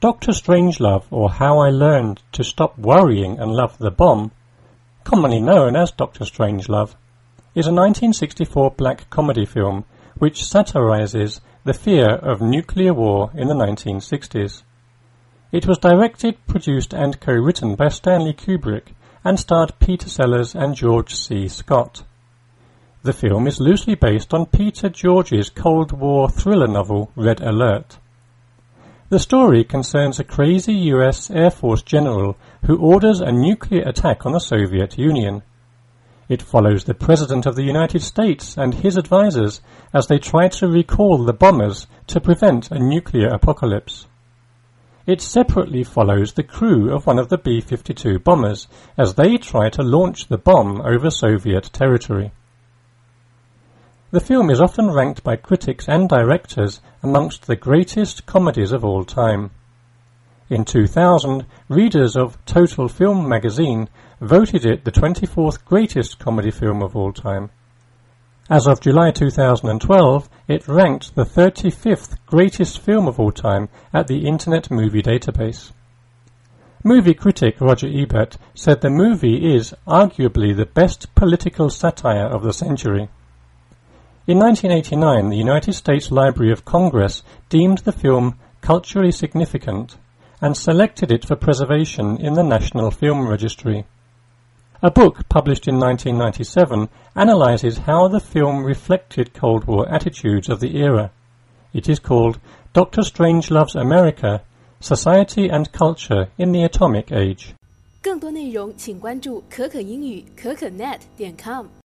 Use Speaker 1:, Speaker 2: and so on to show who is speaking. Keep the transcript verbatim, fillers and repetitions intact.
Speaker 1: Doctor Strangelove, or How I Learned to Stop Worrying and Love the Bomb, commonly known as Doctor Strangelove, is a nineteen sixty-four black comedy film which satirizes the fear of nuclear war in the nineteen sixties. It was directed, produced and co-written by Stanley Kubrick and starred Peter Sellers and George C. Scott. The film is loosely based on Peter George's Cold War thriller novel Red Alert. The story concerns a crazy U S Air Force general who orders a nuclear attack on the Soviet Union. It follows the President of the United States and his advisors as they try to recall the bombers to prevent a nuclear apocalypse. It separately follows the crew of one of the B fifty-two bombers as they try to launch the bomb over Soviet territory. The film is often ranked by critics and directors amongst the greatest comedies of all time. In two thousand, readers of Total Film magazine voted it the twenty-fourth greatest comedy film of all time. As of July two thousand twelve, it ranked the thirty-fifth greatest film of all time at the Internet Movie Database. Movie critic Roger Ebert said the movie is arguably the best political satire of the century. In nineteen eighty-nine, the United States Library of Congress deemed the film culturally significant and selected it for preservation in the National Film Registry. A book published in nineteen ninety-seven analyzes how the film reflected Cold War attitudes of the era. It is called Doctor Strangelove's America, Society and Culture in the Atomic Age.
Speaker 2: 更多内容请关注可可英语可可 net 点 com。